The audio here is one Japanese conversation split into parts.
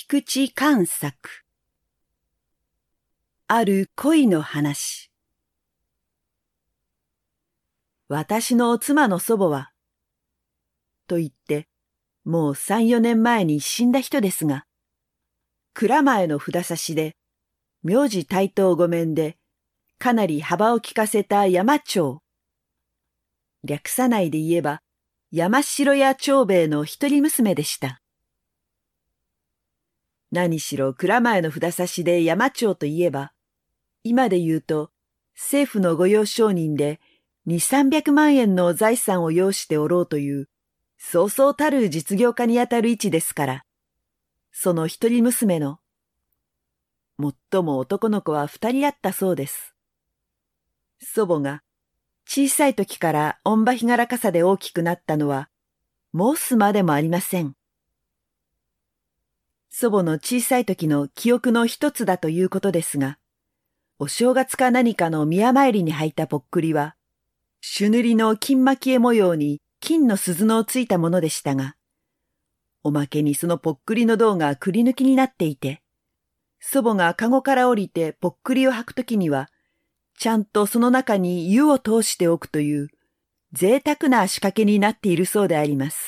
菊池寛作。ある恋の話。私の妻の祖母は、と言って、もう3、4年前に死んだ人ですが、蔵前の札差しで、名字対等御免で、かなり幅を利かせた山長。略さないで言えば、山城屋長兵衛の一人娘でした。何しろ蔵前の札差しで山長といえば、今で言うと政府の御用商人で2、300万円の財産を要しておろうという、そうそうたる実業家にあたる位置ですから、その一人娘の、もっとも男の子は2人あったそうです。祖母が小さい時から御場日柄傘で大きくなったのは、申すまでもありません。祖母の小さい時の記憶の一つだということですが、お正月か何かの宮参りに履いたぽっくりは、朱塗りの金蒔絵模様に金の鈴のついたものでしたが、おまけにそのぽっくりの胴がくり抜きになっていて、祖母がかごから降りてぽっくりを履くときには、ちゃんとその中に湯を通しておくという、贅沢な仕掛けになっているそうであります。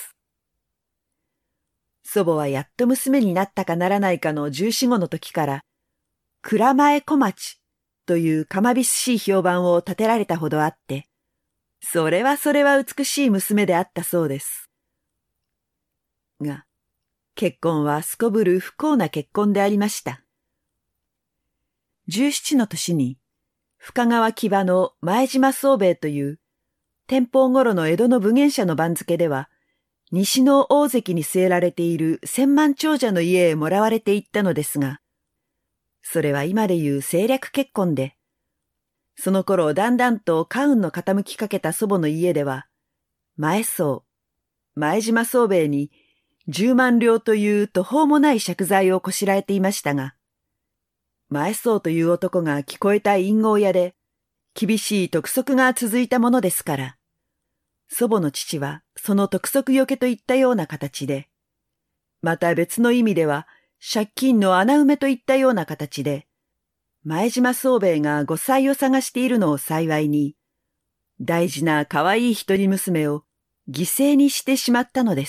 祖母はやっと娘になったかならないかの14、15の時から、蔵前小町というかまびすしい評判を立てられたほどあって、それは美しい娘であったそうです。が、結婚はすこぶる不幸な結婚でありました。17の年に、深川木場の前島宗兵衛という、天保頃の江戸の武芸者の番付では、西の大関に据えられている千万長者の家へもらわれていったのですが、それは今でいう政略結婚で、その頃だんだんと家運の傾きかけた祖母の家では、前島宗兵衛に10万両という途方もない借財をこしらえていましたが、前宗という男が聞こえた隠号屋で、厳しい督促が続いたものですから、祖母の父はその督促よけといったような形で、また別の意味では借金の穴埋めといったような形で、前島宗兵衛が後妻を探しているのを幸いに、大事な可愛い一人娘を犠牲にしてしまったのです。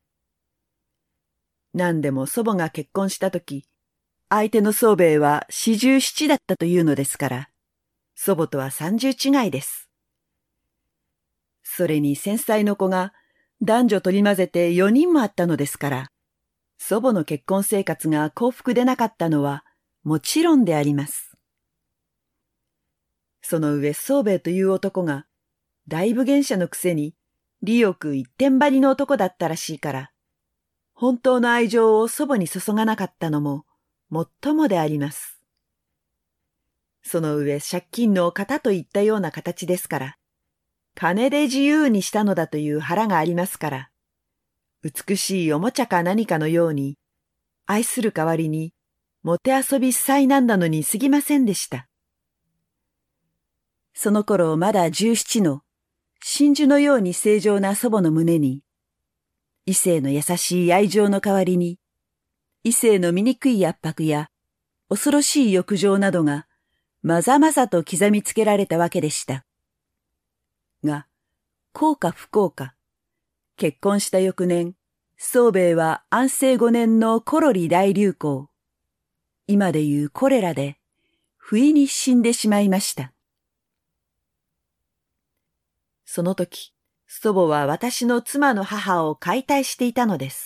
何でも祖母が結婚したとき、相手の宗兵衛は47だったというのですから、祖母とは30違いです。それに繊細の子が男女取り混ぜて4人もあったのですから、祖母の結婚生活が幸福でなかったのはもちろんであります。その上宗兵衛という男が大武芸者のくせに利欲一点張りの男だったらしいから、本当の愛情を祖母に注がなかったのももっともであります。その上借金の型といったような形ですから、金で自由にしたのだという腹がありますから、美しいおもちゃか何かのように、愛する代わりに、もてあそび災難なのに過ぎませんでした。その頃まだ17の、真珠のように正常な祖母の胸に、異性の優しい愛情の代わりに、異性の醜い圧迫や、恐ろしい欲情などが、まざまざと刻みつけられたわけでした。が、幸か不幸か、結婚した翌年、宗兵衛は安政5年のコロリ大流行、今でいうコレラで、不意に死んでしまいました。その時、祖母は私の妻の母を解体していたのです。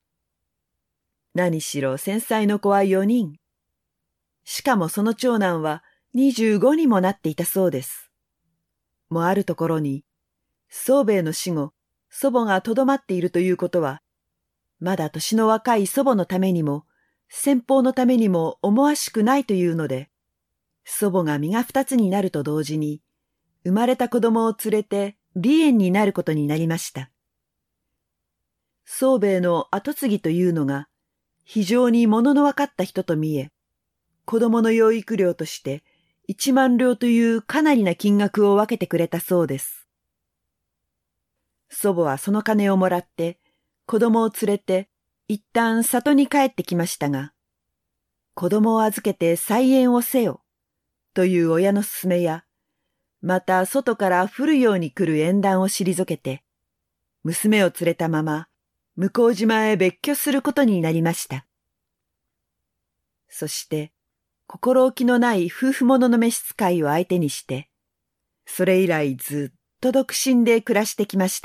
何しろ繊細の子は4人。しかもその長男は25にもなっていたそうです。もあるところに、宗兵衛の死後、祖母がとどまっているということは、まだ年の若い祖母のためにも、先方のためにも思わしくないというので、祖母が身が二つになると同時に、生まれた子供を連れて離縁になることになりました。宗兵衛の跡継ぎというのが、非常に物の分かった人と見え、子供の養育料として1万両というかなりな金額を分けてくれたそうです。祖母はその金をもらって、子供を連れて、 一旦里に帰ってきましたが、子供を預けて菜園をせよ、という親の勧めや、また外から降るように来る縁談を退けて、娘を連れたまま、向島へ別居することになりました。そして、心置きのない夫婦者の召使いを相手にして、それ以来ずっと独身で暮らしてきました。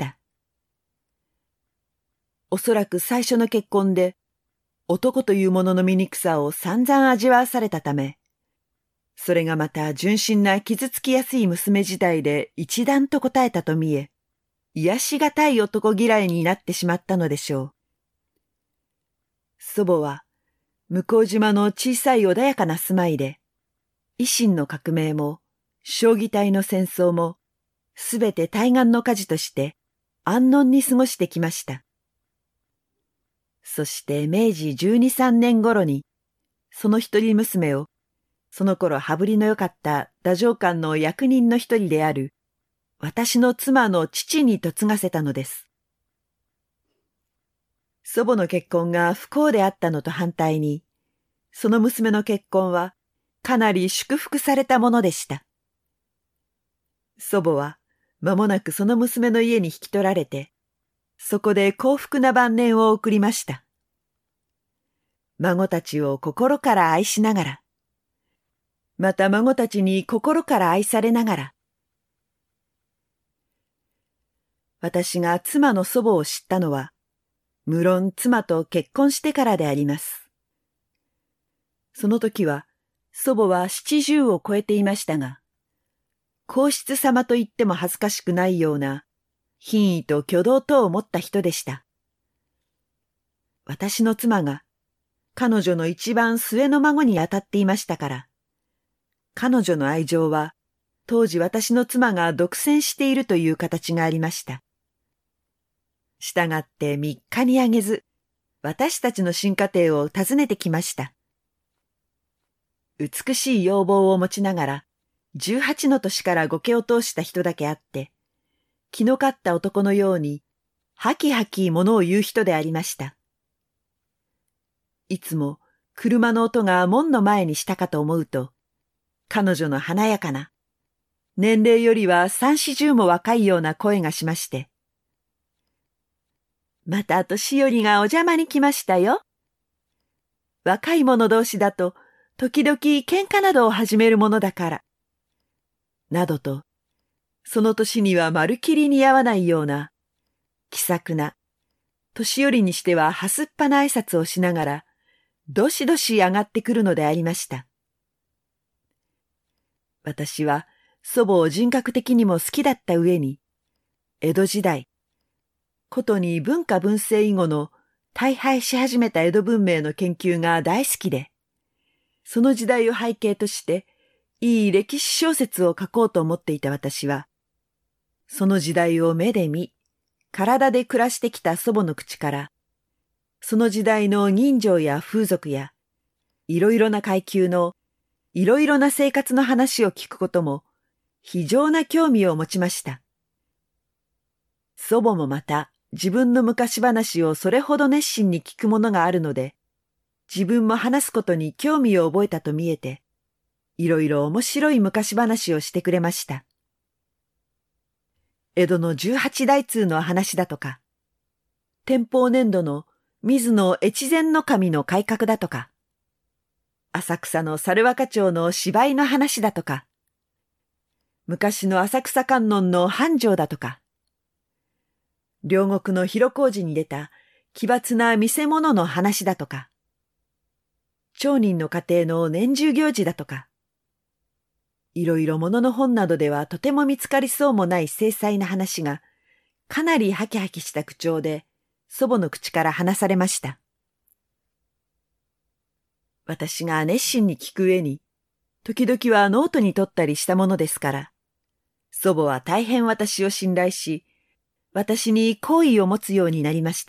おそらく最初の結婚で、男というものの醜さを散々味わわされたため、それがまた純真な傷つきやすい娘時代で一段と応えたと見え、癒しがたい男嫌いになってしまったのでしょう。祖母は、向島の小さい穏やかな住まいで、維新の革命も、彰義隊の戦争も、すべて対岸の火事として安穏に過ごしてきました。そして明治12、13年頃に、その一人娘を、その頃羽振りの良かった太政官の役人の一人である、私の妻の父に嫁がせたのです。祖母の結婚が不幸であったのと反対に、その娘の結婚はかなり祝福されたものでした。祖母は間もなくその娘の家に引き取られて、そこで幸福な晩年を送りました。孫たちを心から愛しながら、また孫たちに心から愛されながら、私が妻の祖母を知ったのは、無論妻と結婚してからであります。その時は、祖母は70を超えていましたが、皇室様と言っても恥ずかしくないような、品位と挙動とを持った人でした。私の妻が、彼女の一番末の孫に当たっていましたから、彼女の愛情は、当時私の妻が独占しているという形がありました。したがって3日にあげず、私たちの新家庭を訪ねてきました。美しい容貌を持ちながら、18の年から後家を通した人だけあって、気のかった男のように、はきはき物を言う人でありました。いつも車の音が門の前にしたかと思うと、彼女の華やかな、年齢よりは3、40も若いような声がしまして、また年寄りがお邪魔に来ましたよ。若い者同士だと、時々喧嘩などを始めるものだから。などと、その年にはまるきり似合わないような、気さくな、年寄りにしてははすっぱな挨拶をしながら、どしどし上がってくるのでありました。私は祖母を人格的にも好きだった上に、江戸時代、ことに文化文政以後の大敗し始めた江戸文明の研究が大好きで、その時代を背景としていい歴史小説を書こうと思っていた私は、その時代を目で見、体で暮らしてきた祖母の口から、その時代の人情や風俗や、いろいろな階級のいろいろな生活の話を聞くことも非常な興味を持ちました。祖母もまた自分の昔話をそれほど熱心に聞くものがあるので、自分も話すことに興味を覚えたと見えて、いろいろ面白い昔話をしてくれました。江戸の18代通の話だとか、天保年度の水野越前守の改革だとか、浅草の猿若町の芝居の話だとか、昔の浅草観音の繁盛だとか、両国の広小路に出た奇抜な見せ物の話だとか、町人の家庭の年中行事だとか、いろいろものの本などではとても見つかりそうもない精細な話が、かなりハキハキした口調で祖母の口から話されました。私が熱心に聞く上に、時々はノートに取ったりしたものですから、祖母は大変私を信頼し、私に好意を持つようになりました。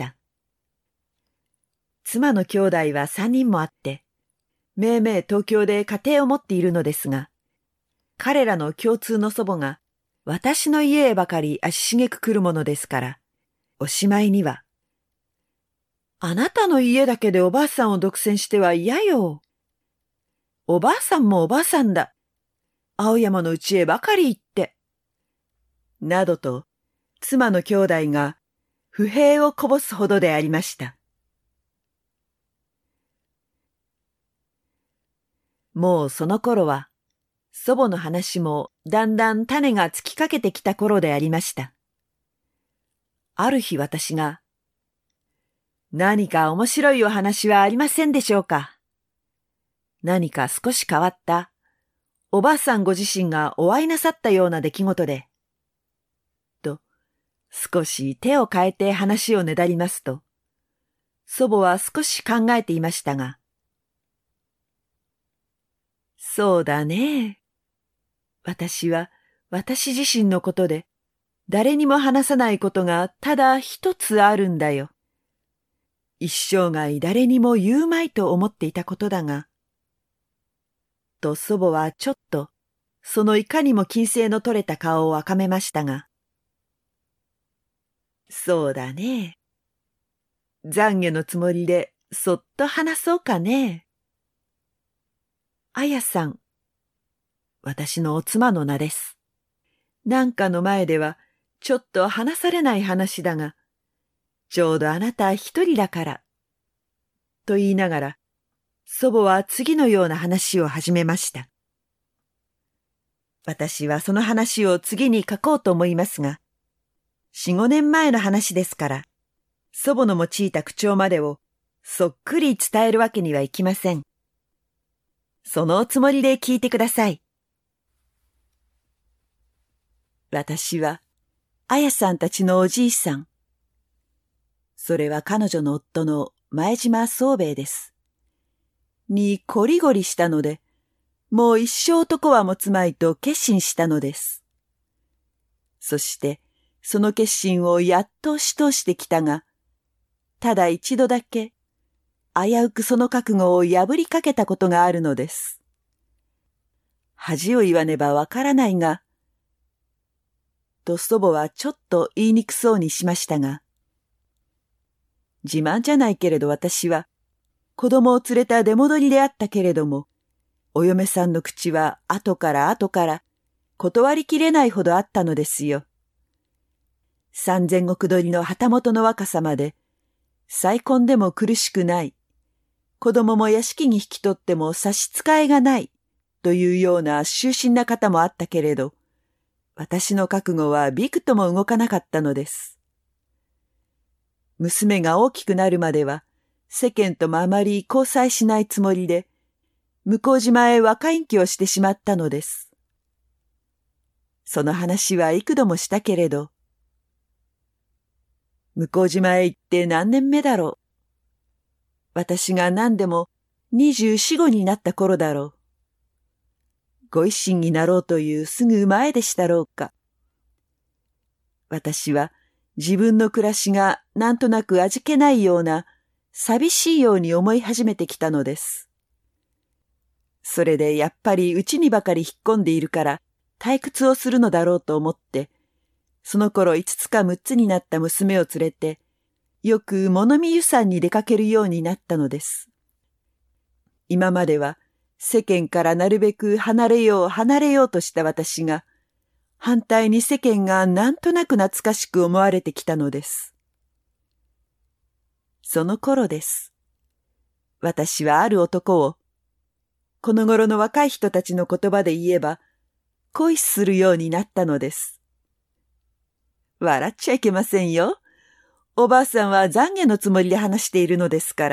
妻の兄弟は3人もあって、めいめい東京で家庭を持っているのですが、彼らの共通の祖母が私の家へばかり足しげく来るものですから、おしまいには、 あなたの家だけでおばあさんを独占しては嫌よ。おばあさんもおばあさんだ。青山の家へばかり行って。などと、妻の兄弟が不平をこぼすほどでありました。もうその頃は、祖母の話もだんだん種がつきかけてきた頃でありました。ある日私が、何か面白いお話はありませんでしょうか。何か少し変わった、おばあさんご自身がお会いなさったような出来事で。と、少し手を変えて話をねだりますと、祖母は少し考えていましたが、そうだね。私は私自身のことで、誰にも話さないことがただ一つあるんだよ。一生涯誰にも言うまいと思っていたことだが、と祖母はちょっと、そのいかにも金星の取れた顔を赤めましたが、そうだね。懺悔のつもりでそっと話そうかね。あやさん、私のお妻の名です。なんかの前ではちょっと話されない話だが、ちょうどあなた一人だから。と言いながら、祖母は次のような話を始めました。私はその話を次に書こうと思いますが、4、5年前の話ですから、祖母の用いた口調までをそっくり伝えるわけにはいきません。そのおつもりで聞いてください。私は、あやさんたちのおじいさん。それは彼女の夫の前島宗兵衛です。にこりごりしたので、もう一生男は持つまいと決心したのです。そして、その決心をやっと押し通してきたが、ただ一度だけ、危うくその覚悟を破りかけたことがあるのです。恥を言わねばわからないが、と祖母はちょっと言いにくそうにしましたが、自慢じゃないけれど私は、子供を連れた出戻りであったけれども、お嫁さんの口は後から後から断りきれないほどあったのですよ。3000石取りの旗本の若さまで、再婚でも苦しくない、子供も屋敷に引き取っても差し支えがない、というような終身な方もあったけれど、私の覚悟はびくとも動かなかったのです。娘が大きくなるまでは、世間ともあまり交際しないつもりで、向島へ若隠居をしてしまったのです。その話は幾度もしたけれど、向島へ行って何年目だろう。私が何でも24、5になった頃だろう。ご一心になろうというすぐ前でしたろうか。私は自分の暮らしがなんとなく味気ないような、寂しいように思い始めてきたのです。それでやっぱり家にばかり引っ込んでいるから退屈をするのだろうと思って、その頃5つか6つになった娘を連れて、よく物見湯山に出かけるようになったのです。今までは世間からなるべく離れようとした私が、反対に世間がなんとなく懐かしく思われてきたのです。その頃です。私はある男を、この頃の若い人たちの言葉で言えば、恋するようになったのです。笑っちゃいけませんよ。おばあさんは懺悔のつもりで話しているのですから。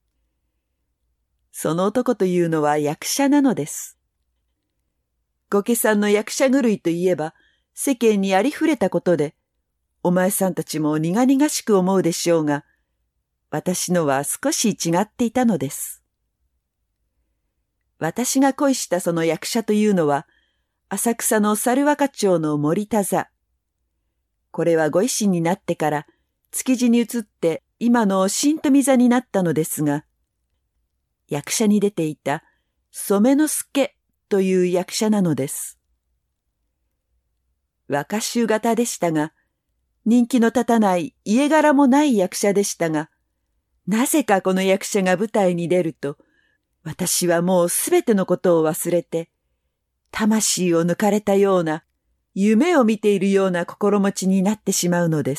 その男というのは役者なのです。御家さんの役者狂いといえば、世間にありふれたことで、お前さんたちも苦々しく思うでしょうが、私のは少し違っていたのです。私が恋したその役者というのは、浅草の猿若町の森田座。これはご一心になってから、築地に移って今の新富座になったのですが、役者に出ていた染之助という役者なのです。若衆型でしたが、人気の立たない家柄もない役者でしたが、 なぜかこの役者が舞台に出ると、私はもうすべてのことを忘れて、魂を抜かれたような、夢を見ているような心持ちになってしまうのです。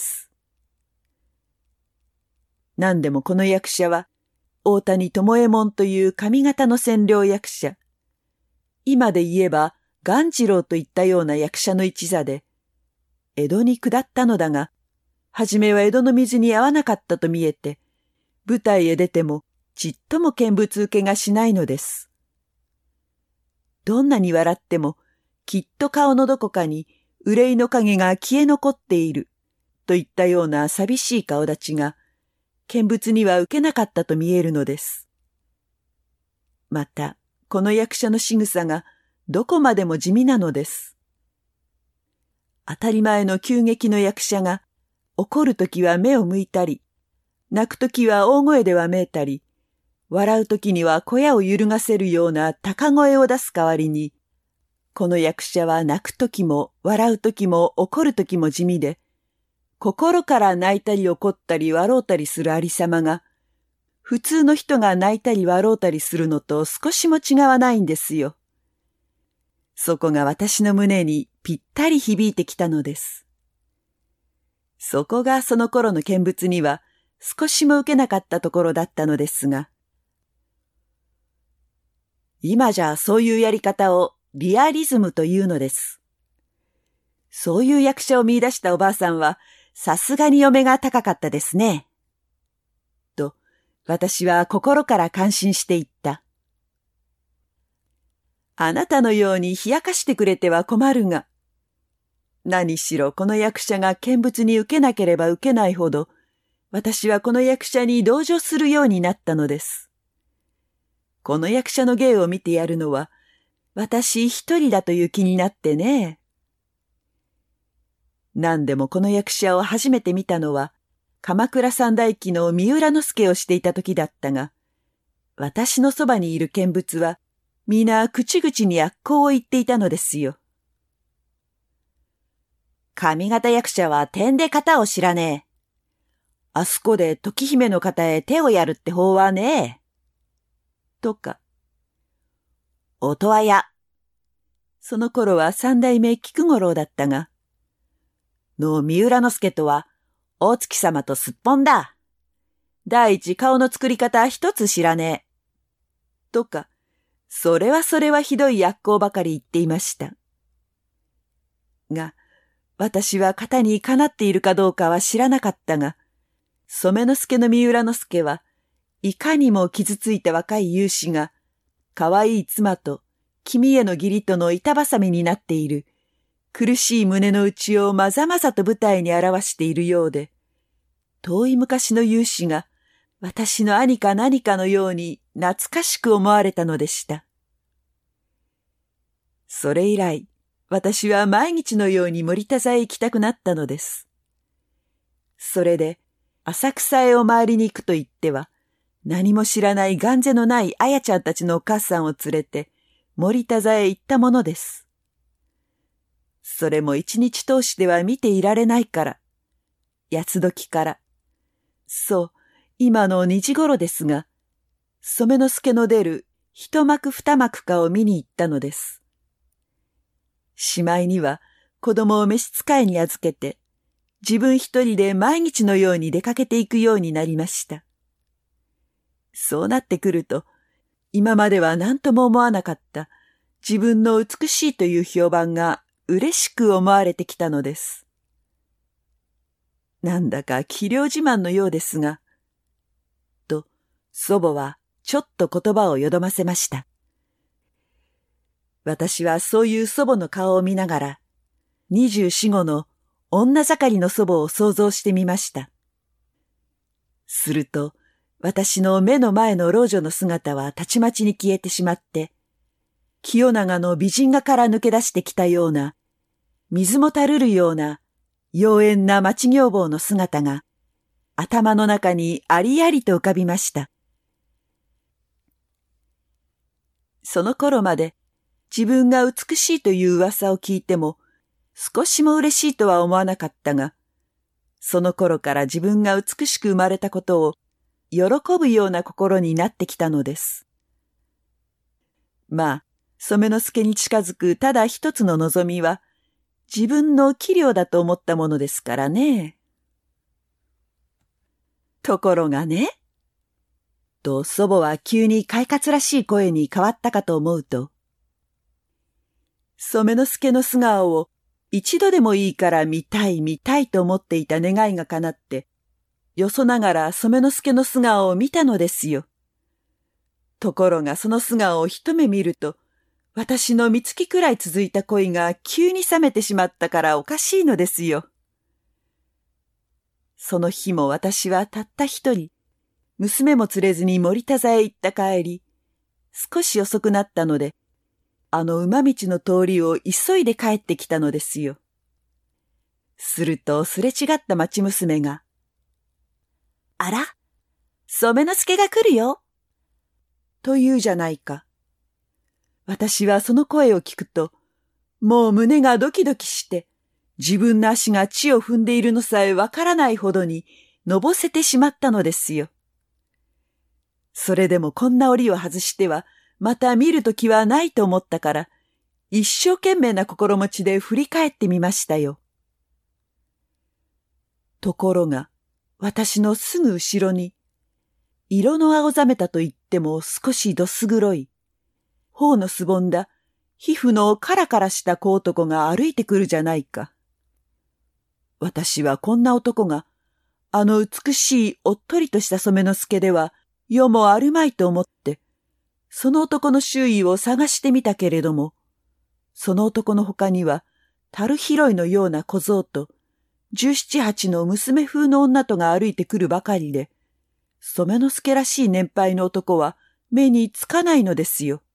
何でもこの役者は、大谷友右衛門という上方の千両役者。今で言えば、鴈治郎といったような役者の一座で、江戸に下ったのだが、はじめは江戸の水に合わなかったと見えて、舞台へ出てもちっとも見物受けがしないのです。どんなに笑っても、きっと顔のどこかに憂いの影が消え残っている、といったような寂しい顔立ちが、見物には受けなかったと見えるのです。また、この役者の仕草がどこまでも地味なのです。当たり前の急激の役者が、怒るときは目を向いたり、泣くときは大声でわめいたり、笑うときには小屋を揺るがせるような高声を出す代わりに、この役者は泣くときも笑うときも怒るときも地味で、心から泣いたり怒ったり笑うたりするありさまが、普通の人が泣いたり笑うたりするのと少しも違わないんですよ。そこが私の胸にぴったり響いてきたのです。そこがその頃の見物には少しも受けなかったところだったのですが、今じゃそういうやり方をリアリズムというのです。そういう役者を見出したおばあさんは、さすがに嫁が高かったですね。と、私は心から感心していった。あなたのように冷やかしてくれては困るが、何しろこの役者が見物に受けなければ受けないほど、私はこの役者に同情するようになったのです。この役者の芸を見てやるのは、私一人だという気になってね。何でもこの役者を初めて見たのは、鎌倉三代記の三浦之助をしていた時だったが、私のそばにいる見物は、皆口々に悪行を言っていたのですよ。上方役者は点で型を知らねえ。あそこで時姫の肩へ手をやるって法はねえ。とか。音羽屋。その頃は三代目菊五郎だったが、の三浦之助とは、大月様とすっぽんだ。第一顔の作り方一つ知らねえ。とか、それはひどい悪行ばかり言っていました。が、私は型にかなっているかどうかは知らなかったが、染之助の三浦之助は、いかにも傷ついた若い勇士が、可愛い妻と君への義理との板挟みになっている、苦しい胸の内をまざまざと舞台に表しているようで、遠い昔の勇士が私の兄か何かのように懐かしく思われたのでした。それ以来、私は毎日のように森田座へ行きたくなったのです。それで、浅草へお参りに行くと言っては、何も知らない眼勢のないあやちゃんたちのお母さんを連れて、森田座へ行ったものです。それも一日通しては見ていられないから。八つ時から。そう、今の2時頃ですが、染之助の出る一幕二幕かを見に行ったのです。しまいには子供を召使いに預けて、自分一人で毎日のように出かけていくようになりました。そうなってくると、今までは何とも思わなかった自分の美しいという評判が嬉しく思われてきたのです。なんだか器量自慢のようですが、と祖母はちょっと言葉をよどませました。私はそういう祖母の顔を見ながら、24、5の女盛りの祖母を想像してみました。すると、私の目の前の老女の姿はたちまちに消えてしまって、清長の美人画から抜け出してきたような、水もたるるような、妖艶な町女房の姿が、頭の中にありありと浮かびました。その頃まで、自分が美しいという噂を聞いても、少しも嬉しいとは思わなかったが、その頃から自分が美しく生まれたことを、 喜ぶような心になってきたのです。まあ、染之助に近づくただ一つの望みは、自分の器量だと思ったものですからね。ところがね、と祖母は急に快活らしい声に変わったかと思うと、染之助の素顔を一度でもいいから見たいと思っていた願いが叶って、よそながら染之助の素顔を見たのですよ。ところがその素顔を一目見ると、私の三月くらい続いた恋が急に冷めてしまったからおかしいのですよ。その日も私はたった一人、娘も連れずに森田座へ行った帰り、少し遅くなったので、あの馬道の通りを急いで帰ってきたのですよ。するとすれ違った町娘が、あら、染之助が来るよ。と言うじゃないか。私はその声を聞くと、もう胸がドキドキして、自分の足が地を踏んでいるのさえわからないほどにのぼせてしまったのですよ。それでもこんな折を外しては、また見るときはないと思ったから、一生懸命な心持ちで振り返ってみましたよ。ところが、私のすぐ後ろに、色の青ざめたと言っても少しどす黒い、頬のすぼんだ、皮膚のカラカラした小男が歩いてくるじゃないか。私はこんな男が、あの美しいおっとりとした染之助では、世もあるまいと思って、その男の周囲を探してみたけれども、その男の他には、樽拾いのような小僧と、17、8の娘風の女とが歩いてくるばかりで、染之助らしい年配の男は目につかないのですよ。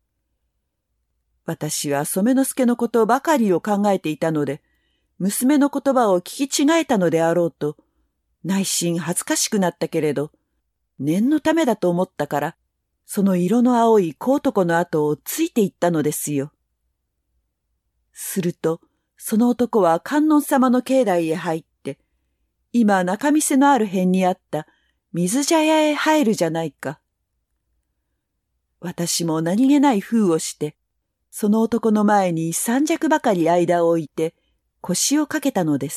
私は染之助のことばかりを考えていたので、娘の言葉を聞き違えたのであろうと、内心恥ずかしくなったけれど、念のためだと思ったから、その色の青い小男の後をついていったのですよ。すると、その男は観音様の境内へ入って、今仲見世のある辺にあった水茶屋へ入るじゃないか。私も何気ない封をして、その男の前に三尺ばかり間を置いて腰をかけたのです。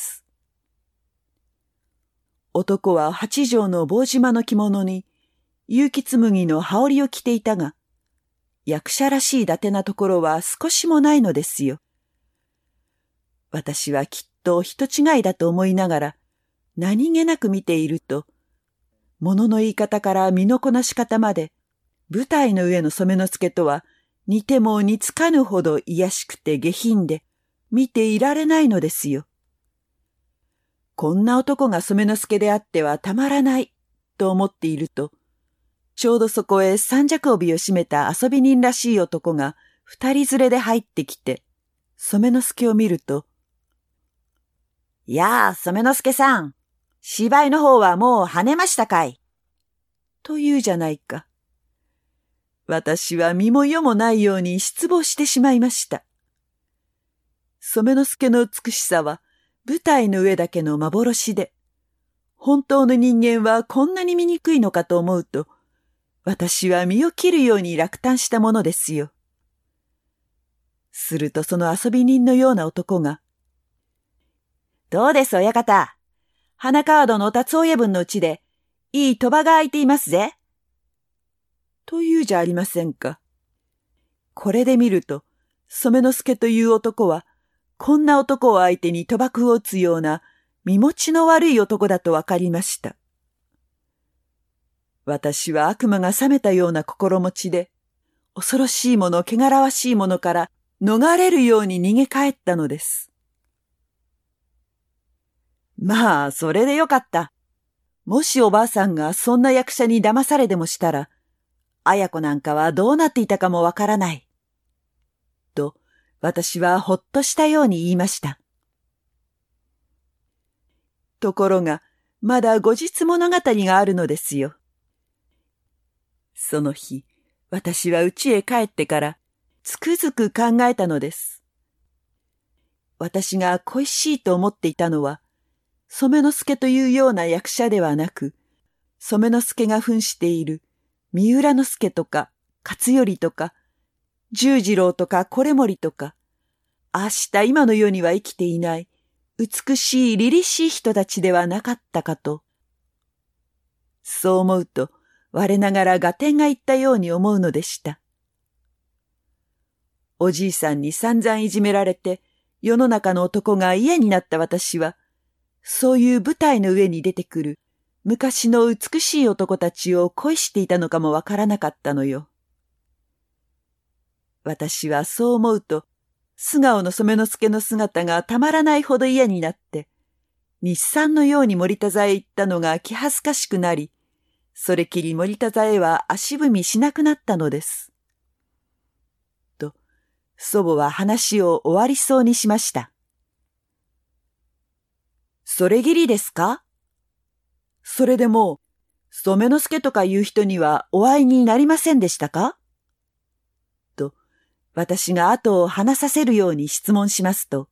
男は八丈の棒縞の着物に結城紬の羽織を着ていたが、役者らしい伊達なところは少しもないのですよ。私はきっと人違いだと思いながら何気なく見ていると、物の言い方から身のこなし方まで、舞台の上の染之助とは似ても似つかぬほど卑しくて下品で、見ていられないのですよ。こんな男が染之助であってはたまらない、と思っていると、ちょうどそこへ三尺帯を締めた遊び人らしい男が二人連れで入ってきて、染之助を見ると、いやあ、染之助さん、芝居の方はもう跳ねましたかいと言うじゃないか。私は身も世もないように失望してしまいました。染之助の美しさは舞台の上だけの幻で、本当の人間はこんなに醜いのかと思うと、私は身を切るように落胆したものですよ。するとその遊び人のような男が、どうです親方、花川戸のお辰親分のうちで、いい賭場が空いていますぜ。と言うじゃありませんか。これで見ると、染之助という男は、こんな男を相手に賭博を打つような身持ちの悪い男だとわかりました。私は悪魔が覚めたような心持ちで、恐ろしいもの、汚らわしいものから逃れるように逃げ帰ったのです。まあ、それでよかった。もしおばあさんがそんな役者に騙されでもしたら、綾子なんかはどうなっていたかもわからない。と、私はほっとしたように言いました。ところが、まだ後日物語があるのですよ。その日、私は家へ帰ってから、つくづく考えたのです。私が恋しいと思っていたのは、染之助というような役者ではなく、 染之助が扮している三浦之助とか勝頼とか十次郎とか維盛とか、明日今の世には生きていない美しい凛々しい人たちではなかったかと。そう思うと我ながら合点がいったように思うのでした。おじいさんに散々いじめられて世の中の男が嫌になった私は、そういう舞台の上に出てくる昔の美しい男たちを恋していたのかもわからなかったのよ。私はそう思うと、素顔の染之助の姿がたまらないほど嫌になって、日産のように森田座へ行ったのが気恥ずかしくなり、それきり森田座へは足踏みしなくなったのです。と、祖母は話を終わりそうにしました。それぎりですか？それでもう、染之助とかいう人にはお会いになりませんでしたか？と、私が後を話させるように質問しますと、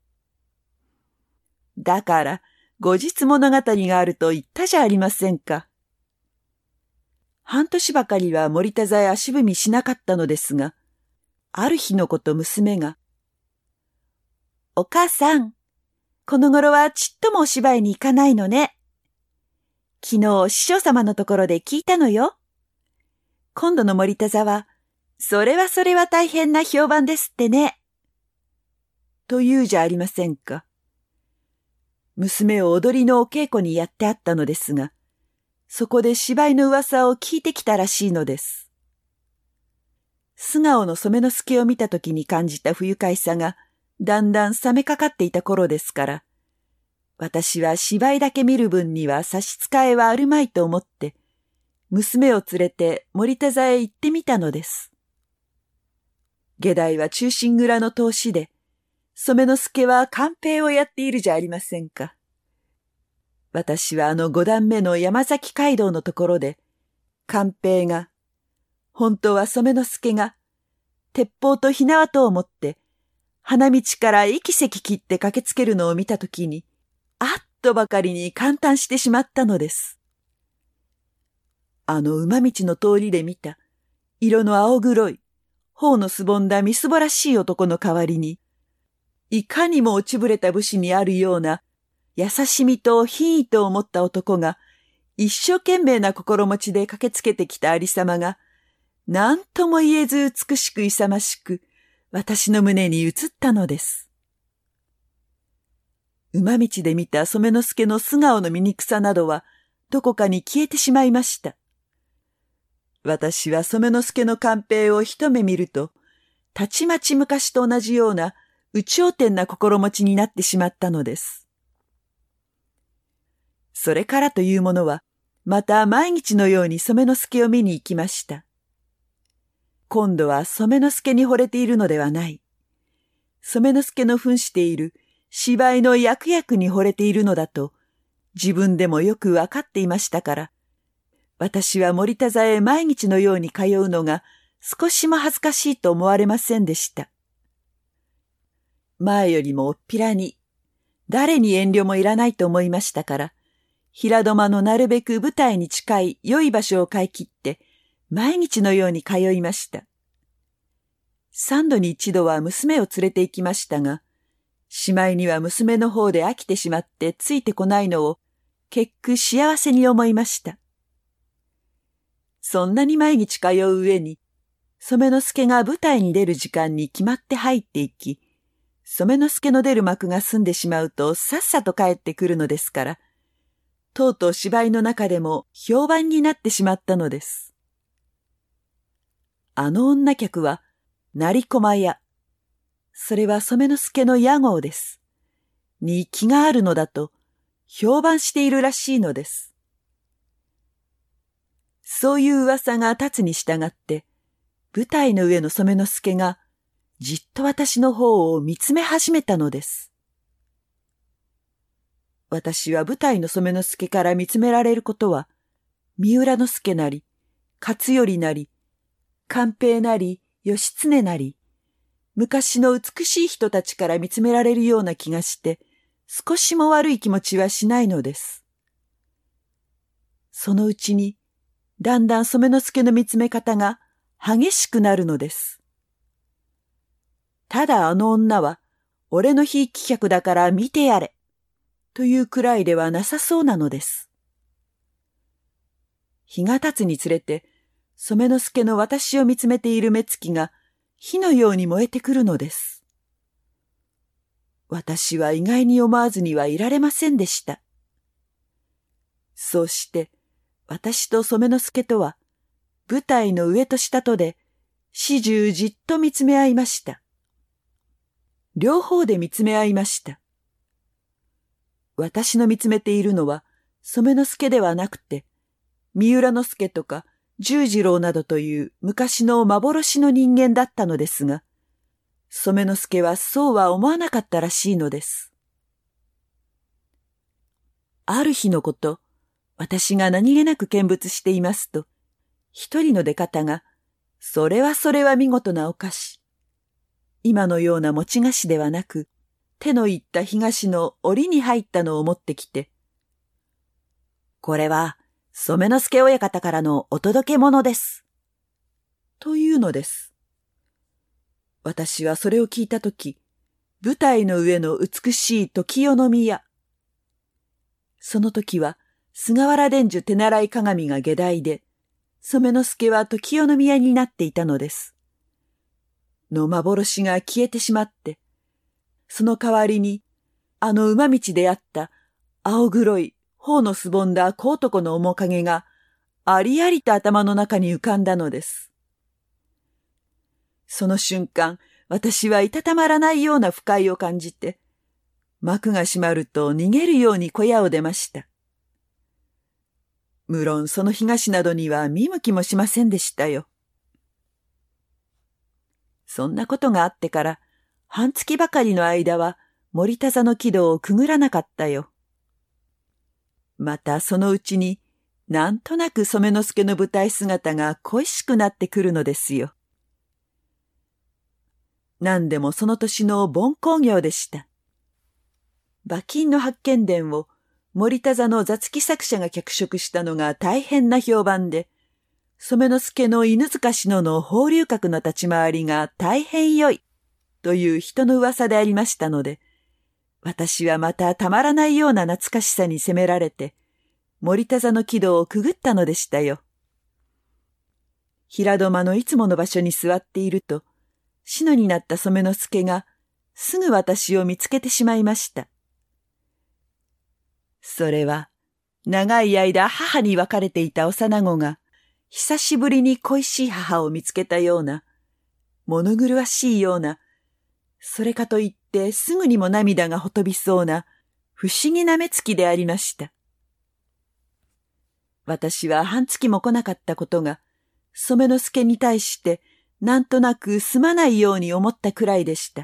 だから、後日物語があると言ったじゃありませんか。半年ばかりは森田座へ足踏みしなかったのですが、ある日のこと娘が、お母さん、この頃はちっともお芝居に行かないのね。昨日師匠様のところで聞いたのよ。今度の森田座は、それは大変な評判ですってね。と言うじゃありませんか。娘を踊りのお稽古にやってあったのですが、そこで芝居の噂を聞いてきたらしいのです。素顔の染之助を見たときに感じた不愉快さが、だんだん冷めかかっていた頃ですから、私は芝居だけ見る分には差し支えはあるまいと思って、娘を連れて森田座へ行ってみたのです。下代は忠臣蔵の当主で、染之助は官兵をやっているじゃありませんか。私は五段目の山崎街道のところで、官兵が、本当は染之助が、鉄砲と火縄とを持って、花道から息せき切って駆けつけるのを見たときに、あっとばかりに感嘆してしまったのです。馬道の通りで見た、色の青黒い、頬のすぼんだみすぼらしい男の代わりに、いかにも落ちぶれた武士にあるような、優しみと品位とを持った男が、一生懸命な心持ちで駆けつけてきたありさまが、何とも言えず美しく勇ましく、私の胸に映ったのです。馬道で見た染之助の素顔の醜さなどは、どこかに消えてしまいました。私は染之助の官兵を一目見ると、たちまち昔と同じような、有頂天な心持ちになってしまったのです。それからというものは、また毎日のように染之助を見に行きました。今度は染之助に惚れているのではない。染之助の扮している芝居の役々に惚れているのだと、自分でもよくわかっていましたから、私は森田座へ毎日のように通うのが少しも恥ずかしいと思われませんでした。前よりもおっぴらに、誰に遠慮もいらないと思いましたから、平戸間のなるべく舞台に近い良い場所を買い切って、毎日のように通いました。三度に一度は娘を連れて行きましたが、しまいには娘の方で飽きてしまってついてこないのを、結句幸せに思いました。そんなに毎日通う上に、染之助が舞台に出る時間に決まって入っていき、染之助の出る幕が済んでしまうとさっさと帰ってくるのですから、とうとう芝居の中でも評判になってしまったのです。女客は、成駒屋、それは染之助の屋号です。に気があるのだと、評判しているらしいのです。そういう噂が立つに従って、舞台の上の染之助が、じっと私の方を見つめ始めたのです。私は舞台の染之助から見つめられることは、三浦之助なり、勝頼なり、官兵なり、義経なり、昔の美しい人たちから見つめられるような気がして、少しも悪い気持ちはしないのです。そのうちにだんだん染之助の見つめ方が激しくなるのです。ただあの女は、俺のひいき客だから見てやれ、というくらいではなさそうなのです。日が経つにつれて、染之助の私を見つめている目つきが火のように燃えてくるのです。私は意外に思わずにはいられませんでした。そうして、私と染之助とは、舞台の上と下とで、始終じっと見つめ合いました。両方で見つめ合いました。私の見つめているのは、染之助ではなくて、三浦之助とか十次郎などという昔の幻の人間だったのですが、染之助はそうは思わなかったらしいのです。ある日のこと、私が何気なく見物していますと、一人の出方が、それは見事なお菓子。今のような餅菓子ではなく、手のいった干菓子の折に入ったのを持ってきて、これは染之助親方からのお届け物です。というのです。私はそれを聞いたとき、舞台の上の美しい時代宮。その時は、菅原伝授手習い鏡が下題で、染之助は時代宮になっていたのです。の幻が消えてしまって、その代わりに、あの馬道であった青黒い頬のすぼんだ小男の面影がありありと頭の中に浮かんだのです。その瞬間、私はいたたまらないような不快を感じて、幕が閉まると逃げるように小屋を出ました。無論その干菓子などには見向きもしませんでしたよ。そんなことがあってから、半月ばかりの間は森田座の木戸をくぐらなかったよ。またそのうちに、なんとなく染之助の舞台姿が恋しくなってくるのですよ。何でもその年の盆興行でした。馬琴の八犬伝を森田座の座付き作者が脚色したのが大変な評判で、染之助の犬塚篠の放流閣の立ち回りが大変良いという人の噂でありましたので、私はまたたまらないような懐かしさに責められて、森田座の木戸をくぐったのでしたよ。平戸間のいつもの場所に座っていると、篠になった染之助がすぐ私を見つけてしまいました。それは、長い間母に別れていた幼子が、久しぶりに恋しい母を見つけたような、物狂わしいような、それかといってすぐにも涙がほとびそうな、不思議な目つきでありました。私は半月も来なかったことが、染之助に対して、なんとなくすまないように思ったくらいでした。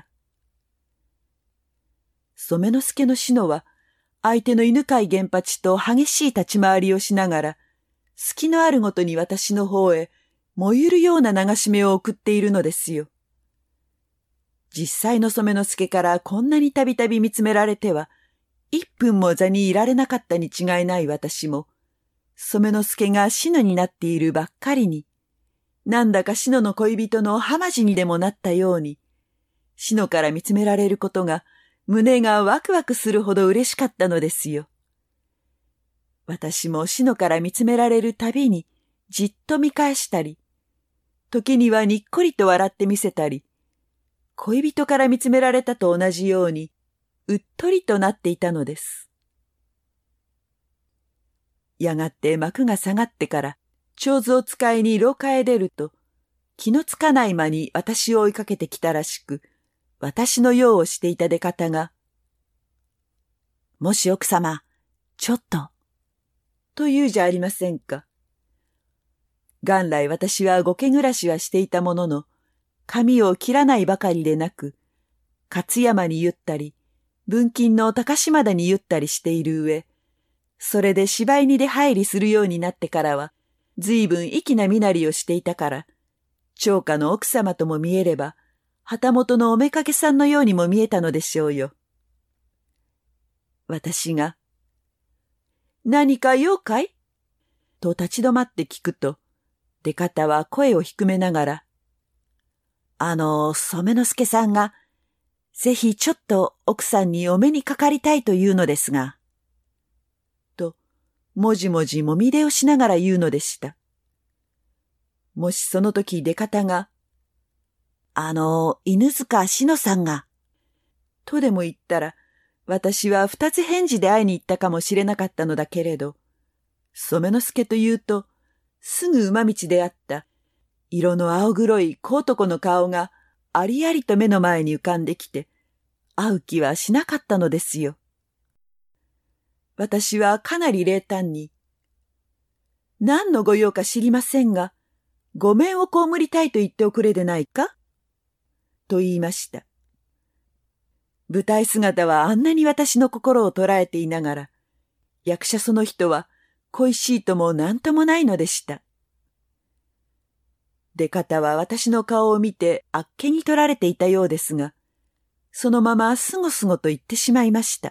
染之助の篠は、相手の犬飼源八と激しい立ち回りをしながら、隙のあるごとに私の方へ燃ゆるような流し目を送っているのですよ。実際の染之助からこんなにたびたび見つめられては、一分も座にいられなかったに違いない私も、染之助が篠になっているばっかりに、なんだか篠の恋人の浜地にでもなったように、篠から見つめられることが、胸がワクワクするほど嬉しかったのですよ。私も篠から見つめられるたびにじっと見返したり、時にはにっこりと笑ってみせたり、恋人から見つめられたと同じようにうっとりとなっていたのです。やがて幕が下がってから手水を使いに廊下へ出ると、気のつかない間に私を追いかけてきたらしく、私の用をしていた出方が、もし奥様、ちょっと、と言うじゃありませんか。元来私は御家暮らしはしていたものの、髪を切らないばかりでなく、勝山に言ったり、文金の高島田に言ったりしている上、それで芝居に出入りするようになってからは、随分粋な身なりをしていたから、長家の奥様とも見えれば、旗本のお妾さんのようにも見えたのでしょうよ。私が、何か用かい？ と立ち止まって聞くと、出方は声を低めながら、染之助さんが、ぜひちょっと奥さんにお目にかかりたいというのですが、と、もじもじもみ出をしながら言うのでした。もしその時出方が、犬塚志乃さんが、とでも言ったら、私は二つ返事で会いに行ったかもしれなかったのだけれど、染之助というと、すぐ馬道であった、色の青黒い小男の顔がありありと目の前に浮かんできて、会う気はしなかったのですよ。私はかなり冷淡に、何のご用か知りませんが、ご面を被りたいと言っておくれでないかと言いました。舞台姿はあんなに私の心を捉えていながら、役者その人は恋しいとも何ともないのでした。出方は私の顔を見てあっけに取られていたようですが、そのまますごすごと言ってしまいました。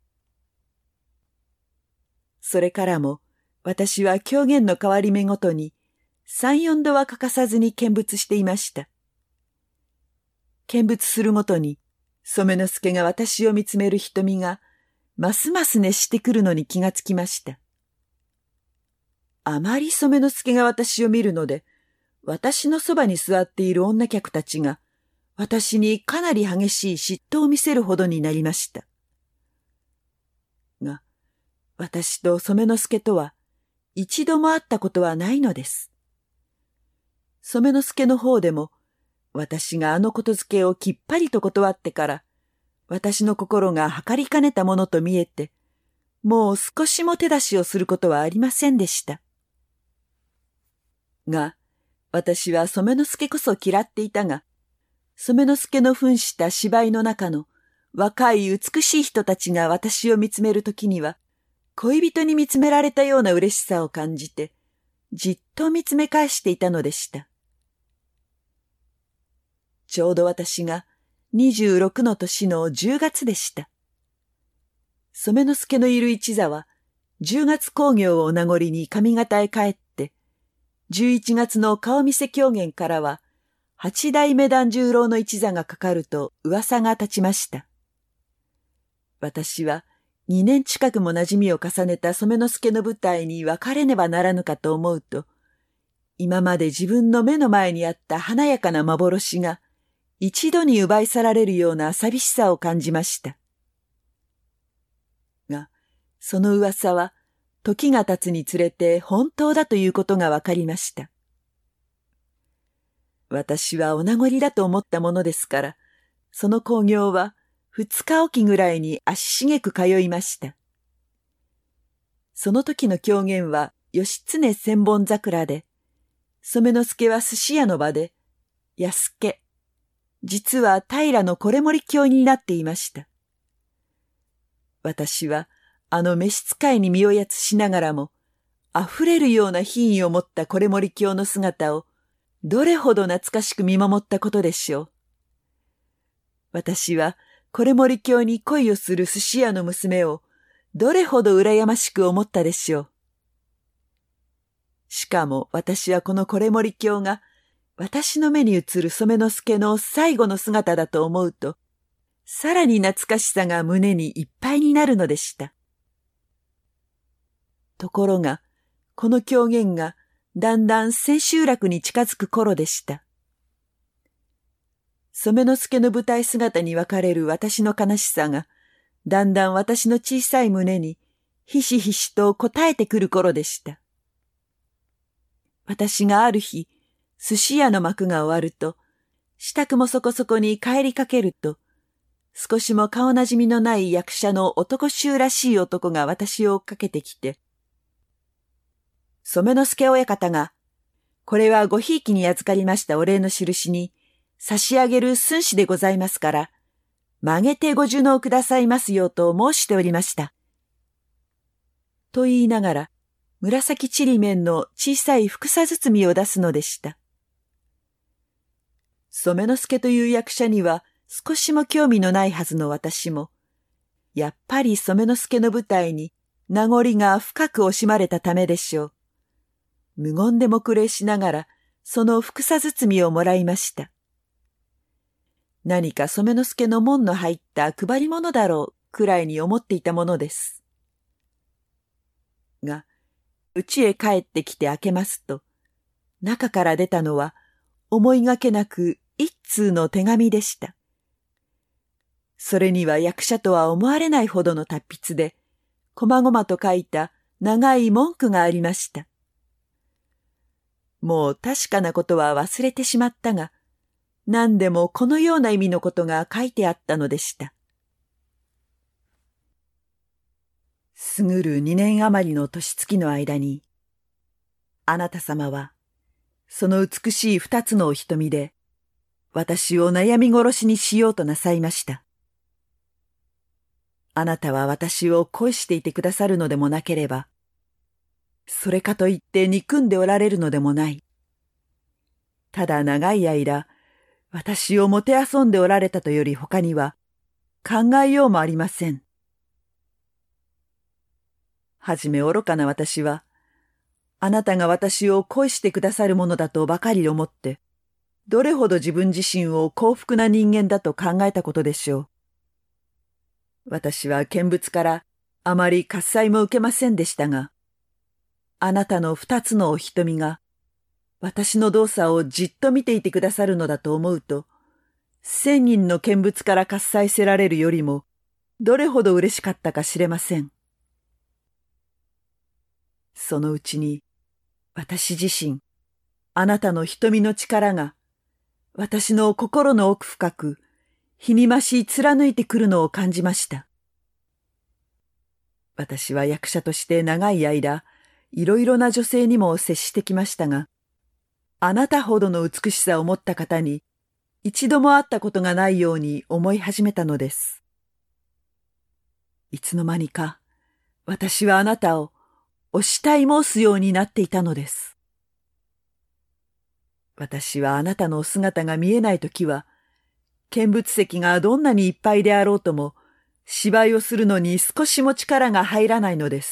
それからも私は狂言の変わり目ごとに三四度は欠かさずに見物していました。見物するごとに染之助が私を見つめる瞳がますます熱してくるのに気がつきました。あまり染之助が私を見るので、私のそばに座っている女客たちが、私にかなり激しい嫉妬を見せるほどになりました。が、私と染之助とは一度も会ったことはないのです。染之助の方でも、私があのことづけをきっぱりと断ってから、私の心が計りかねたものと見えて、もう少しも手出しをすることはありませんでした。が、私は染之助こそ嫌っていたが、染之助の扮した芝居の中の若い美しい人たちが私を見つめるときには、恋人に見つめられたような嬉しさを感じて、じっと見つめ返していたのでした。ちょうど私が26の年の10月でした。染之助のいる一座は、10月興行を名残に上方へ帰って、11月の顔見せ狂言からは、八代目團十郎の一座がかかると噂が立ちました。私は2年近くも馴染みを重ねた染之助の舞台に別れねばならぬかと思うと、今まで自分の目の前にあった華やかな幻が一度に奪い去られるような寂しさを感じました。が、その噂は時が経つにつれて本当だということがわかりました。私はお名残だと思ったものですから、その興行は2日おきぐらいに足しげく通いました。その時の狂言は義経千本桜で、染之助は寿司屋の場で、安家、実は平のこれ盛り狂になっていました。私はあの召使いに身をやつしながらも、溢れるような品位を持ったこれ盛り狂の姿を、どれほど懐かしく見守ったことでしょう。私はこれ盛り狂に恋をする寿司屋の娘をどれほど羨ましく思ったでしょう。しかも私はこのこれ盛り狂が私の目に映る染之助の最後の姿だと思うと、さらに懐かしさが胸にいっぱいになるのでした。ところが、この狂言がだんだん千秋楽に近づく頃でした。染之助の舞台姿に分かれる私の悲しさが、だんだん私の小さい胸にひしひしと応えてくる頃でした。私がある日、寿司屋の幕が終わると、支度もそこそこに帰りかけると、少しも顔なじみのない役者の男衆らしい男が私を追っかけてきて、染之助親方が、これはごひいきに預かりましたお礼の印に、差し上げる寸志でございますから、曲げてご受納くださいますようと申しておりました。と言いながら、紫ちりめんの小さいふくさ包みを出すのでした。染之助という役者には少しも興味のないはずの私も、やっぱり染之助の舞台に名残が深く惜しまれたためでしょう。 無言で黙礼しながら、そのふくさ包みをもらいました。何か染之助の紋の入った配り物だろうくらいに思っていたものです。が、家へ帰ってきて開けますと、中から出たのは思いがけなく一通の手紙でした。それには役者とは思われないほどの達筆で、こまごまと書いた長い文句がありました。もう確かなことは忘れてしまったが、何でもこのような意味のことが書いてあったのでした。過ぐる2年余りの年月の間に、あなた様は、その美しい2つのお瞳で、私を悩み殺しにしようとなさいました。あなたは私を恋していてくださるのでもなければ、それかといって憎んでおられるのでもない。ただ長い間、私をもてあそんでおられたとより他には考えようもありません。はじめ愚かな私は、あなたが私を恋してくださるものだとばかり思って、どれほど自分自身を幸福な人間だと考えたことでしょう。私は見物からあまり喝采も受けませんでしたが、あなたの2つのお瞳が、私の動作をじっと見ていてくださるのだと思うと、1000人の見物から喝采せられるよりも、どれほど嬉しかったか知れません。そのうちに、私自身、あなたの瞳の力が、私の心の奥深く、日に増し貫いてくるのを感じました。私は役者として長い間、いろいろな女性にも接してきましたが、あなたほどの美しさを持った方に、一度も会ったことがないように思い始めたのです。いつの間にか、私はあなたを押したい申すようになっていたのです。私はあなたのお姿が見えないときは、見物席がどんなにいっぱいであろうとも、芝居をするのに少しも力が入らないのです。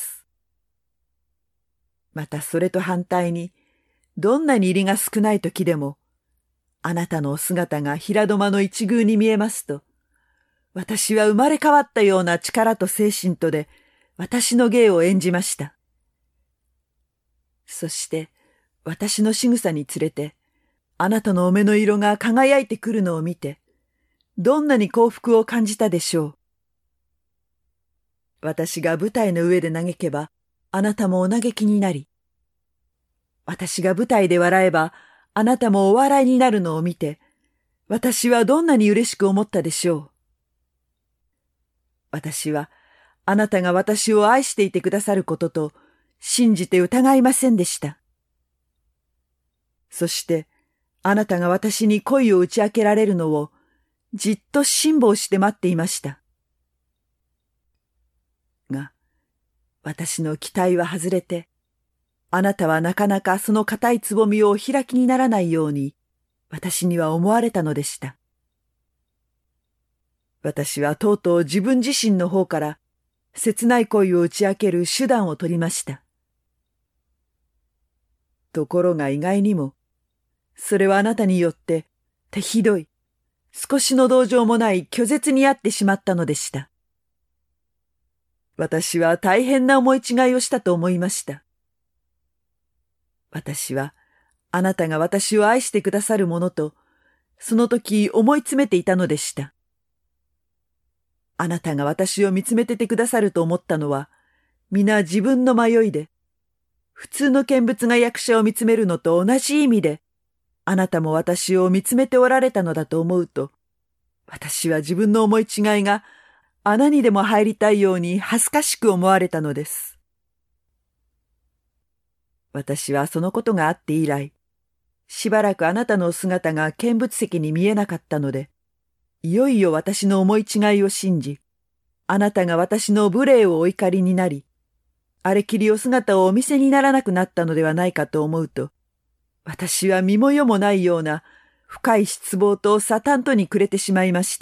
またそれと反対に、どんなに入りが少ないときでも、あなたのお姿が平戸間の一宮に見えますと、私は生まれ変わったような力と精神とで、私の芸を演じました。そして、私の仕草につれて、あなたのお目の色が輝いてくるのを見て、どんなに幸福を感じたでしょう。私が舞台の上で嘆けば、あなたもお嘆きになり、私が舞台で笑えば、あなたもお笑いになるのを見て、私はどんなに嬉しく思ったでしょう。私は、あなたが私を愛していてくださることと、信じて疑いませんでした。そして、あなたが私に恋を打ち明けられるのを、じっと辛抱して待っていました。が、私の期待は外れて、あなたはなかなかその固いつぼみをお開きにならないように、私には思われたのでした。私はとうとう自分自身の方から、切ない恋を打ち明ける手段を取りました。ところが意外にも、それはあなたによって、手ひどい、少しの同情もない拒絶にあってしまったのでした。私は大変な思い違いをしたと思いました。私は、あなたが私を愛してくださるものと、その時思い詰めていたのでした。あなたが私を見つめててくださると思ったのは、皆自分の迷いで、普通の見物が役者を見つめるのと同じ意味で、あなたも私を見つめておられたのだと思うと、私は自分の思い違いが穴にでも入りたいように恥ずかしく思われたのです。私はそのことがあって以来、しばらくあなたのお姿が見物席に見えなかったので、いよいよ私の思い違いを信じ、あなたが私の無礼をお怒りになり、あれきりお姿をお見せにならなくなったのではないかと思うと、私は身も世もないような深い失望とサタンとに暮れてしまいました。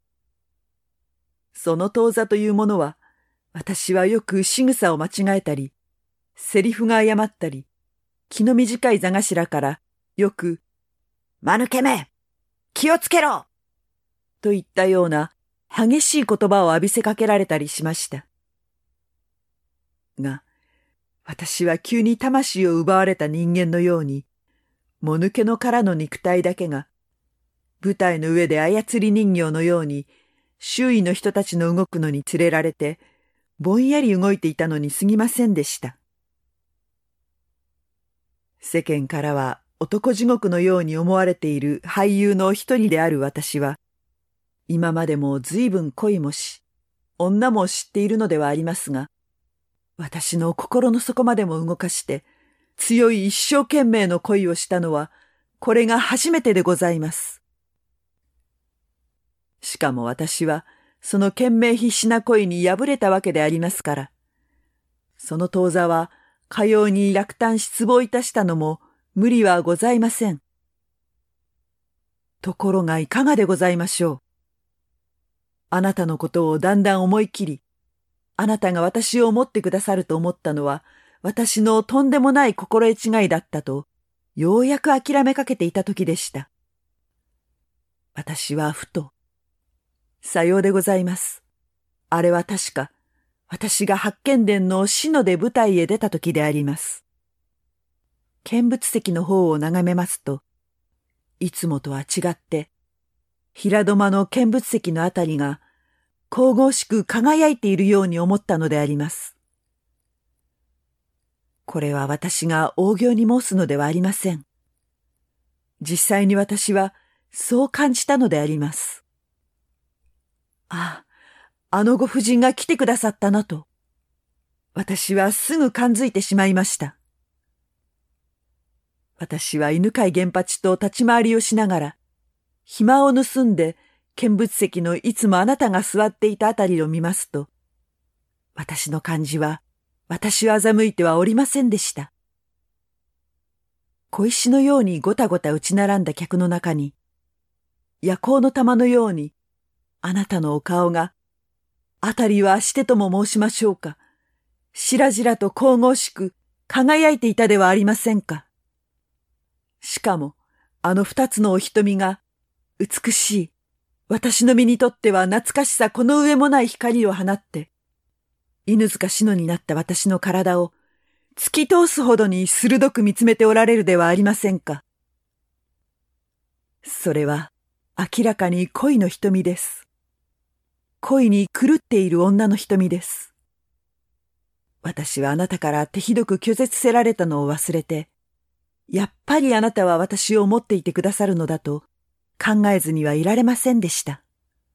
その当座というものは、私はよく仕草を間違えたり、セリフが誤ったり、 気の短い座頭からよく、間抜けめ、気をつけろといったような激しい言葉を浴びせかけられたりしました。が、私は急に魂を奪われた人間のように、もぬけの殻の肉体だけが、舞台の上で操り人形のように、周囲の人たちの動くのに連れられて、ぼんやり動いていたのに過ぎませんでした。世間からは男地獄のように思われている俳優の一人である私は、今までも随分恋もし、女も知っているのではありますが、私の心の底までも動かして、強い一生懸命の恋をしたのは、これが初めてでございます。しかも私は、その懸命必死な恋に敗れたわけでありますから、その当座は、かように落胆失望いたしたのも無理はございません。ところがいかがでございましょう。あなたのことをだんだん思い切り、あなたが私を思ってくださると思ったのは、私のとんでもない心得違いだったと、ようやく諦めかけていた時でした。私はふと、さようでございます。あれは確か、私が八犬伝の篠で舞台へ出た時であります。見物席の方を眺めますと、いつもとは違って、平土間の見物席のあたりが、神々しく輝いているように思ったのであります。これは私が大行に申すのではありません。実際に私はそう感じたのであります。ああ、あのご婦人が来てくださったなと、私はすぐ感づいてしまいました。私は犬飼源八と立ち回りをしながら、暇を盗んで見物席のいつもあなたが座っていたあたりを見ますと、私の感じは、私を欺いてはおりませんでした。小石のようにごたごた打ち並んだ客の中に、夜行の玉のように、あなたのお顔が、あたりはしてとも申しましょうか、しらじらと神々しく輝いていたではありませんか。しかも、あの二つのお瞳が、美しい、私の身にとっては懐かしさこの上もない光を放って、犬塚志乃になった私の体を、突き通すほどに鋭く見つめておられるではありませんか。それは、明らかに恋の瞳です。恋に狂っている女の瞳です。私はあなたから手ひどく拒絶せられたのを忘れて、やっぱりあなたは私を思っていてくださるのだと考えずにはいられませんでした。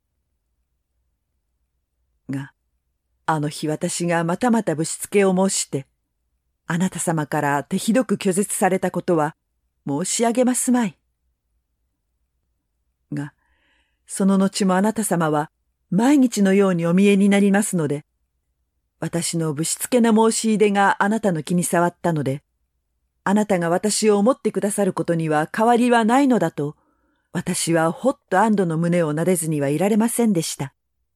が、あの日私がまたまたぶしつけを申して、あなた様から手ひどく拒絶されたことは申し上げますまい。が、その後もあなた様は毎日のようにお見えになりますので、私のぶしつけな申し入れがあなたの気に障ったので、あなたが私を思ってくださることには変わりはないのだと、私はほっと安堵の胸をなでずにはいられませんでした。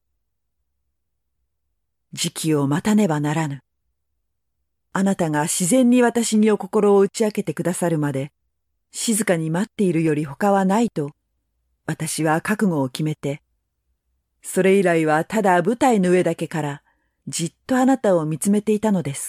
時期を待たねばならぬ。あなたが自然に私にお心を打ち明けてくださるまで、静かに待っているより他はないと、私は覚悟を決めて、それ以来はただ舞台の上だけからじっとあなたを見つめていたのです。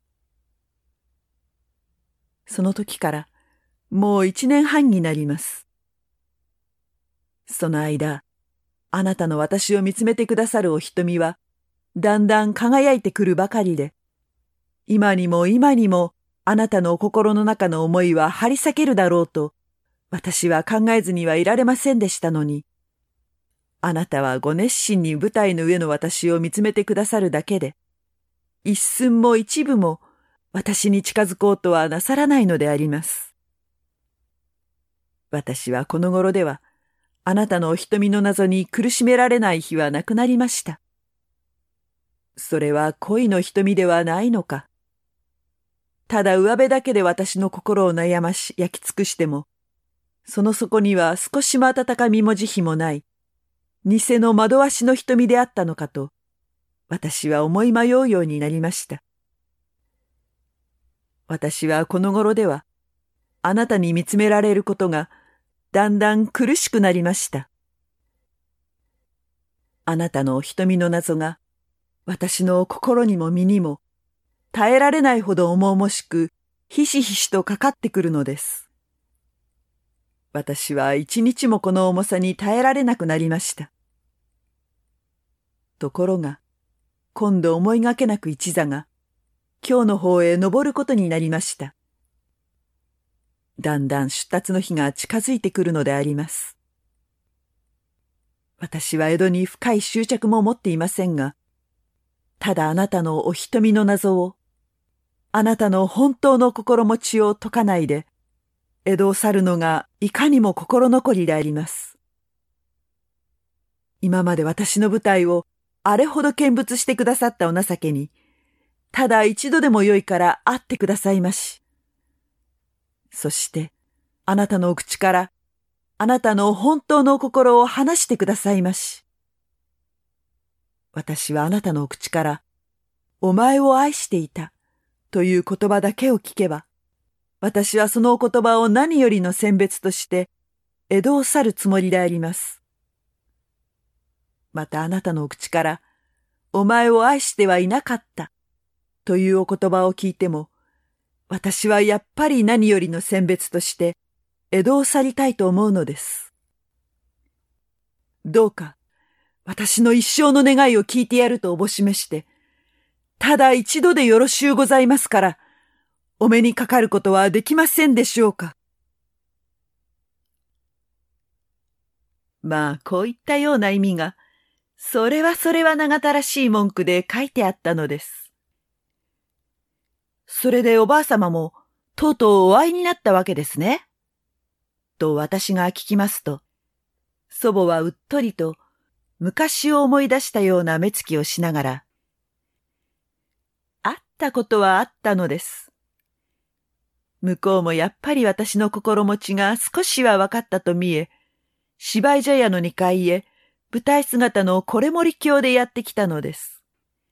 その時からもう1年半になります。その間、あなたの私を見つめてくださるお瞳は、だんだん輝いてくるばかりで、今にも今にもあなたのお心の中の思いは張り裂けるだろうと、私は考えずにはいられませんでしたのに、あなたはご熱心に舞台の上の私を見つめてくださるだけで、一寸も一分も私に近づこうとはなさらないのであります。私はこの頃では、あなたのお瞳の謎に苦しめられない日はなくなりました。それは恋の瞳ではないのか。ただ上辺だけで私の心を悩まし焼き尽くしても、その底には少しも温かみも慈悲もない、偽の惑わしの瞳であったのかと、私は思い迷うようになりました。 私はこの頃では、あなたに見つめられることがだんだん苦しくなりました。あなたの瞳の謎が私の心にも身にも耐えられないほど重々しくひしひしとかかってくるのです。私は一日もこの重さに耐えられなくなりました。ところが、今度思いがけなく一座が今日の方へ登ることになりました。だんだん出立の日が近づいてくるのであります。私は江戸に深い執着も持っていませんが、ただあなたのお瞳の謎を、あなたの本当の心持ちを解かないで、江戸を去るのがいかにも心残りであります。今まで私の舞台をあれほど見物してくださったお情けに、ただ一度でもよいから会ってくださいまし。そして、あなたのお口から、あなたの本当の心を話してくださいまし。私はあなたのお口から、お前を愛していた、という言葉だけを聞けば、私はそのお言葉を何よりの選別として、江戸を去るつもりであります。またあなたのお口から、お前を愛してはいなかった、というお言葉を聞いても、私はやっぱり何よりの選別として、江戸を去りたいと思うのです。どうか、私の一生の願いを聞いてやるとおぼしめして、ただ一度でよろしゅうございますから、お目にかかることはできませんでしょうか。まあ、こういったような意味が、それは長たらしい文句で書いてあったのです。それでおばあさまも、とうとうお会いになったわけですね。と私が聞きますと、祖母はうっとりと昔を思い出したような目つきをしながら、会ったことはあったのです。向こうもやっぱり私の心持ちが少しは分かったと見え、芝居茶屋の2階へ舞台姿のこれもり郷でやってきたのです。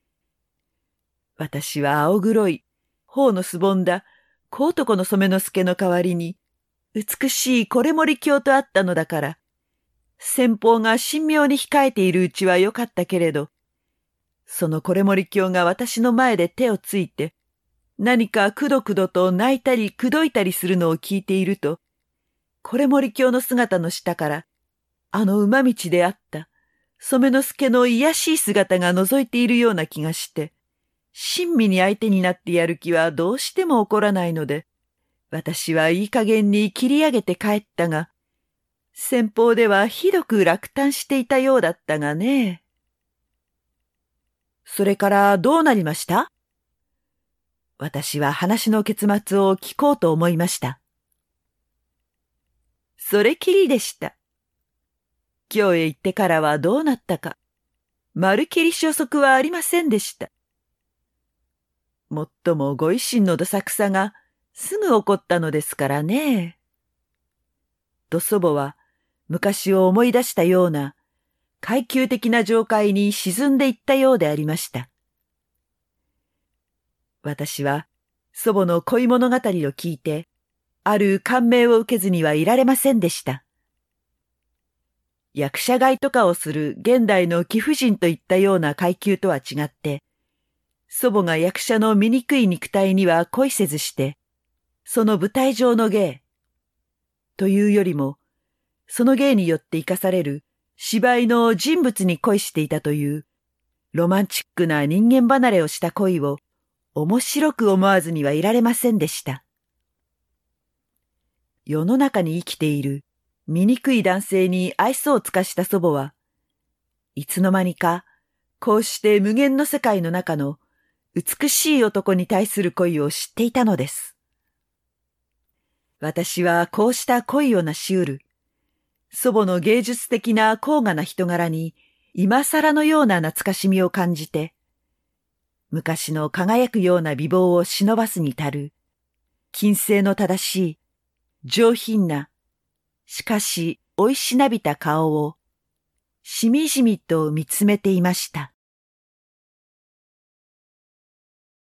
私は青黒い、頬のすぼんだ、小男の染之助の代わりに、美しいこれもり郷とあったのだから、先方が神妙に控えているうちはよかったけれど、そのこれもり郷が私の前で手をついて、何かくどくどと泣いたりくどいたりするのを聞いていると、これもり郷の姿の下から、あの馬道であった染之助の卑しい姿が覗いているような気がして、親身に相手になってやる気はどうしても起こらないので、私はいい加減に切り上げて帰ったが、先方ではひどく落胆していたようだったがね。それからどうなりました？私は話の結末を聞こうと思いました。それきりでした。京へ行ってからはどうなったか、まるきり消息はありませんでした。もっともご維新のどさくさがすぐ起こったのですからね。と祖母は昔を思い出したような階級的な情界に沈んでいったようでありました。私は祖母の恋物語を聞いて、ある感銘を受けずにはいられませんでした。役者買いとかをする現代の貴婦人といったような階級とは違って、祖母が役者の醜い肉体には恋せずして、その舞台上の芸、というよりも、その芸によって生かされる芝居の人物に恋していたという、ロマンチックな人間離れをした恋を面白く思わずにはいられませんでした。世の中に生きている醜い男性に愛想を尽かした祖母は、いつの間にかこうして無限の世界の中の美しい男に対する恋を知っていたのです。私はこうした恋をなし得る、祖母の芸術的な高雅な人柄に今更のような懐かしみを感じて、昔の輝くような美貌を忍ばすに足る、均斉の正しい、上品な、しかしおいしなびた顔を、しみじみと見つめていました。